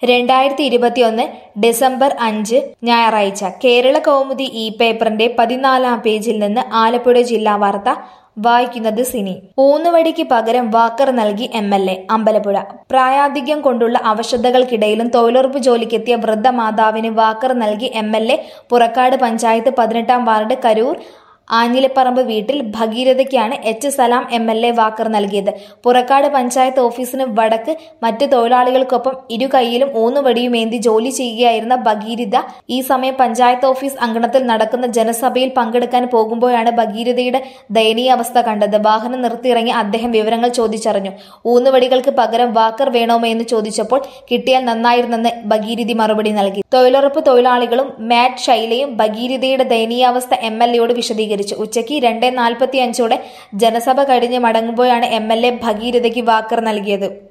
2021 December 5 ഞായറാഴ്ച കേരള കൗമുദി ഈ പേപ്പറിന്റെ 14-ാം പേജിൽ നിന്ന് ആലപ്പുഴ ജില്ലാ വാർത്ത വായിക്കുന്നത് സിനി. ഊന്നുവടിക്ക് പകരം വാക്കർ നൽകി MLA അമ്പലപ്പുഴ. പ്രായാധിക്യം കൊണ്ടുള്ള അവശതകൾക്കിടയിലും തൊഴിലുറപ്പ് ജോലിക്കെത്തിയ വൃദ്ധ മാതാവിന് വാക്കർ നൽകി MLA പുറക്കാട് പഞ്ചായത്ത് 18-ാം വാർഡ് കരൂർ ആഞ്ഞിലിപ്പറമ്പ് വീട്ടിൽ ഭഗീരഥയ്ക്കാണ് H. സലാം MLA വാക്കർ നൽകിയത്. പുറക്കാട് പഞ്ചായത്ത് ഓഫീസിന് വടക്ക് മറ്റ് തൊഴിലാളികൾക്കൊപ്പം ഇരു കൈയിലും ഊന്നുവടിയുമേന്തി ജോലി ചെയ്യുകയായിരുന്ന ഭഗീരഥ ഈ സമയം പഞ്ചായത്ത് ഓഫീസ് അങ്കണത്തിൽ നടക്കുന്ന ജനസഭയിൽ പങ്കെടുക്കാൻ പോകുമ്പോഴാണ് ഭഗീരഥയുടെ ദയനീയാവസ്ഥ കണ്ടത്. വാഹനം നിർത്തിയിറങ്ങി അദ്ദേഹം വിവരങ്ങൾ ചോദിച്ചറിഞ്ഞു. ഊന്നുവടികൾക്ക് പകരം വാക്കർ വേണമോ എന്ന് ചോദിച്ചപ്പോൾ കിട്ടിയാൽ നന്നായിരുന്നെന്ന് ഭഗീരഥി മറുപടി നൽകി. തൊഴിലുറപ്പ് തൊഴിലാളികളും മാറ്റ് ശൈലയും ഭഗീരഥയുടെ ദയനീയാവസ്ഥ MLAയോട് വിശദീകരിച്ചു. ഉച്ചയ്ക്ക് 2:45 ജനസഭ കഴിഞ്ഞ് മടങ്ങുമ്പോഴാണ് MLA ഭഗീരഥയ്ക്ക് വാക്കർ നൽകിയത്.